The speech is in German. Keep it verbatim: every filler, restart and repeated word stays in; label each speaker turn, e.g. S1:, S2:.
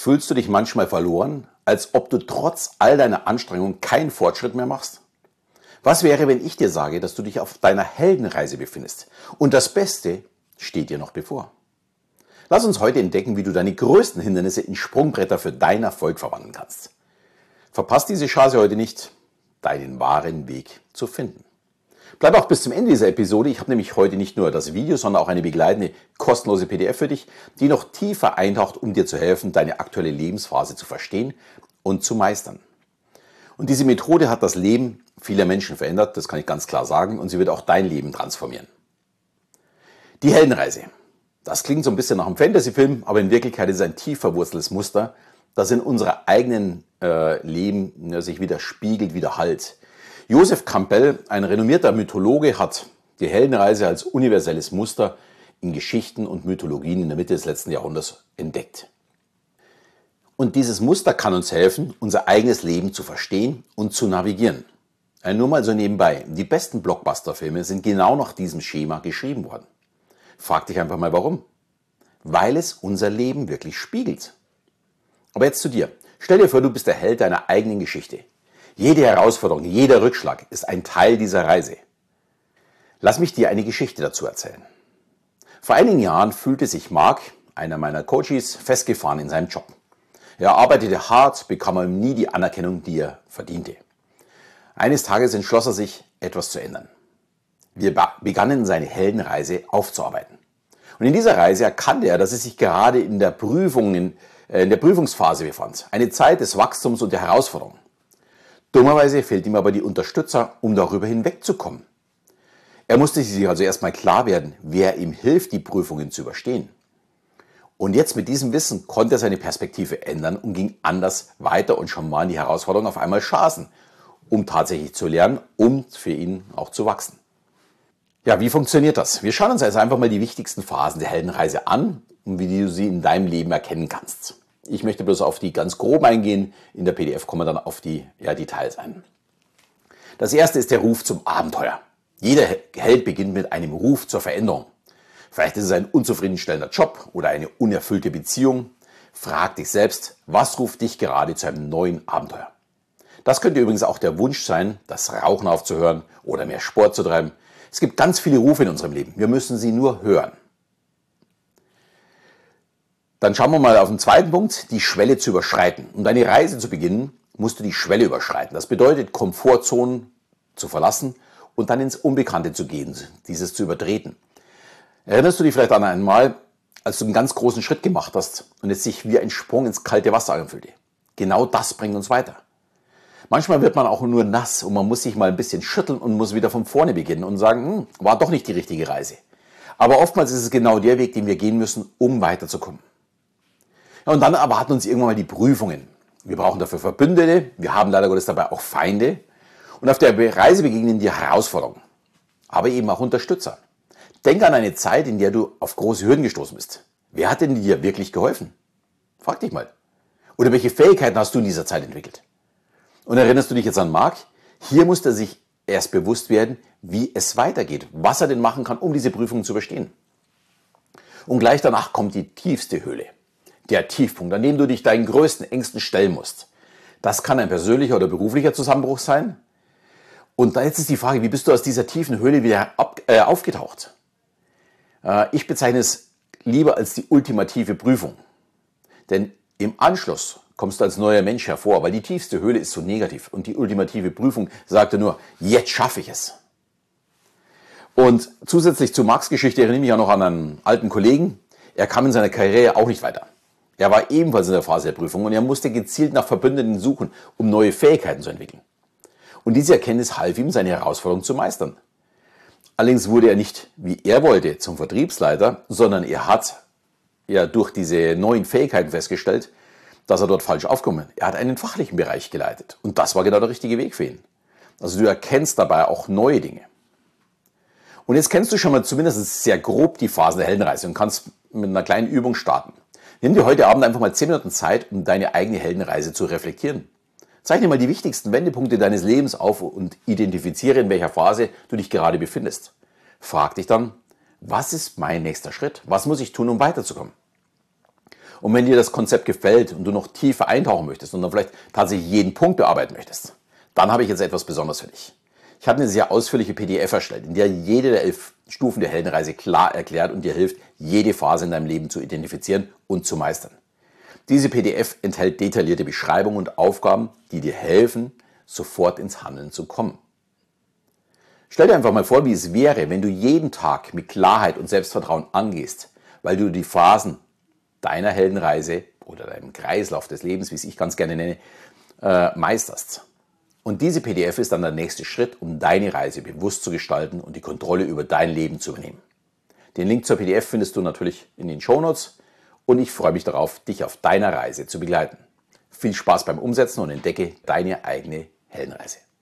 S1: Fühlst du dich manchmal verloren, als ob du trotz all deiner Anstrengungen keinen Fortschritt mehr machst? Was wäre, wenn ich dir sage, dass du dich auf deiner Heldenreise befindest und das Beste steht dir noch bevor? Lass uns heute entdecken, wie du deine größten Hindernisse in Sprungbretter für deinen Erfolg verwandeln kannst. Verpasst diese Chance heute nicht, deinen wahren Weg zu finden. Bleib auch bis zum Ende dieser Episode. Ich habe nämlich heute nicht nur das Video, sondern auch eine begleitende kostenlose P D F für dich, die noch tiefer eintaucht, um dir zu helfen, deine aktuelle Lebensphase zu verstehen und zu meistern. Und diese Methode hat das Leben vieler Menschen verändert, das kann ich ganz klar sagen, und sie wird auch dein Leben transformieren. Die Heldenreise. Das klingt so ein bisschen nach einem Fantasy-Film, aber in Wirklichkeit ist es ein tief verwurzeltes Muster, das in unserem eigenen äh, Leben ja, sich wieder spiegelt, wieder halt. Joseph Campbell, ein renommierter Mythologe, hat die Heldenreise als universelles Muster in Geschichten und Mythologien in der Mitte des letzten Jahrhunderts entdeckt. Und dieses Muster kann uns helfen, unser eigenes Leben zu verstehen und zu navigieren. Äh, nur mal so nebenbei, die besten Blockbuster-Filme sind genau nach diesem Schema geschrieben worden. Frag dich einfach mal, warum? Weil es unser Leben wirklich spiegelt. Aber jetzt zu dir. Stell dir vor, du bist der Held deiner eigenen Geschichte. Jede Herausforderung, jeder Rückschlag ist ein Teil dieser Reise. Lass mich dir eine Geschichte dazu erzählen. Vor einigen Jahren fühlte sich Mark, einer meiner Coaches, festgefahren in seinem Job. Er arbeitete hart, bekam aber nie die Anerkennung, die er verdiente. Eines Tages entschloss er sich, etwas zu ändern. Wir begannen seine Heldenreise aufzuarbeiten. Und in dieser Reise erkannte er, dass er sich gerade in der, Prüfungen, äh, in der Prüfungsphase befand. Eine Zeit des Wachstums und der Herausforderung. Dummerweise fehlt ihm aber die Unterstützer, um darüber hinwegzukommen. Er musste sich also erstmal klar werden, wer ihm hilft, die Prüfungen zu überstehen. Und jetzt mit diesem Wissen konnte er seine Perspektive ändern und ging anders weiter und schon mal in die Herausforderung auf einmal Chancen, um tatsächlich zu lernen, um für ihn auch zu wachsen. Ja, wie funktioniert das? Wir schauen uns also einfach mal die wichtigsten Phasen der Heldenreise an und wie du sie in deinem Leben erkennen kannst. Ich möchte bloß auf die ganz grob eingehen. In der P D F kommen wir dann auf die ja, Details ein. Das erste ist der Ruf zum Abenteuer. Jeder Held beginnt mit einem Ruf zur Veränderung. Vielleicht ist es ein unzufriedenstellender Job oder eine unerfüllte Beziehung. Frag dich selbst, was ruft dich gerade zu einem neuen Abenteuer? Das könnte übrigens auch der Wunsch sein, das Rauchen aufzuhören oder mehr Sport zu treiben. Es gibt ganz viele Rufe in unserem Leben. Wir müssen sie nur hören. Dann schauen wir mal auf den zweiten Punkt, die Schwelle zu überschreiten. Um deine Reise zu beginnen, musst du die Schwelle überschreiten. Das bedeutet, Komfortzonen zu verlassen und dann ins Unbekannte zu gehen, dieses zu übertreten. Erinnerst du dich vielleicht an einmal, als du einen ganz großen Schritt gemacht hast und es sich wie ein Sprung ins kalte Wasser anfühlte? Genau das bringt uns weiter. Manchmal wird man auch nur nass und man muss sich mal ein bisschen schütteln und muss wieder von vorne beginnen und sagen, hm, war doch nicht die richtige Reise. Aber oftmals ist es genau der Weg, den wir gehen müssen, um weiterzukommen. Ja, und dann erwarten uns irgendwann mal die Prüfungen. Wir brauchen dafür Verbündete, wir haben leider Gottes dabei auch Feinde. Und auf der Reise begegnen dir Herausforderungen, aber eben auch Unterstützer. Denk an eine Zeit, in der du auf große Hürden gestoßen bist. Wer hat denn dir wirklich geholfen? Frag dich mal. Oder welche Fähigkeiten hast du in dieser Zeit entwickelt? Und erinnerst du dich jetzt an Mark? Hier musste er sich erst bewusst werden, wie es weitergeht, was er denn machen kann, um diese Prüfungen zu bestehen. Und gleich danach kommt die tiefste Höhle. Der Tiefpunkt, an dem du dich deinen größten Ängsten stellen musst. Das kann ein persönlicher oder beruflicher Zusammenbruch sein. Und jetzt ist die Frage, wie bist du aus dieser tiefen Höhle wieder ab, äh, aufgetaucht? Äh, ich bezeichne es lieber als die ultimative Prüfung. Denn im Anschluss kommst du als neuer Mensch hervor, weil die tiefste Höhle ist so negativ. Und die ultimative Prüfung sagte nur, jetzt schaffe ich es. Und zusätzlich zu Marks Geschichte erinnere ich mich auch noch an einen alten Kollegen. Er kam in seiner Karriere auch nicht weiter. Er war ebenfalls in der Phase der Prüfung und er musste gezielt nach Verbündeten suchen, um neue Fähigkeiten zu entwickeln. Und diese Erkenntnis half ihm, seine Herausforderung zu meistern. Allerdings wurde er nicht, wie er wollte, zum Vertriebsleiter, sondern er hat ja durch diese neuen Fähigkeiten festgestellt, dass er dort falsch aufgekommen ist. Er hat einen fachlichen Bereich geleitet und das war genau der richtige Weg für ihn. Also du erkennst dabei auch neue Dinge. Und jetzt kennst du schon mal zumindest sehr grob die Phasen der Heldenreise und kannst mit einer kleinen Übung starten. Nimm dir heute Abend einfach mal zehn Minuten Zeit, um deine eigene Heldenreise zu reflektieren. Zeichne mal die wichtigsten Wendepunkte deines Lebens auf und identifiziere, in welcher Phase du dich gerade befindest. Frag dich dann, was ist mein nächster Schritt? Was muss ich tun, um weiterzukommen? Und wenn dir das Konzept gefällt und du noch tiefer eintauchen möchtest und dann vielleicht tatsächlich jeden Punkt bearbeiten möchtest, dann habe ich jetzt etwas Besonderes für dich. Ich habe eine sehr ausführliche P D F erstellt, in der jede der elf Stufen der Heldenreise klar erklärt und dir hilft, jede Phase in deinem Leben zu identifizieren und zu meistern. Diese P D F enthält detaillierte Beschreibungen und Aufgaben, die dir helfen, sofort ins Handeln zu kommen. Stell dir einfach mal vor, wie es wäre, wenn du jeden Tag mit Klarheit und Selbstvertrauen angehst, weil du die Phasen deiner Heldenreise oder deinem Kreislauf des Lebens, wie es ich ganz gerne nenne, äh, meisterst. Und diese P D F ist dann der nächste Schritt, um deine Reise bewusst zu gestalten und die Kontrolle über dein Leben zu übernehmen. Den Link zur P D F findest du natürlich in den Shownotes und ich freue mich darauf, dich auf deiner Reise zu begleiten. Viel Spaß beim Umsetzen und entdecke deine eigene Heldenreise.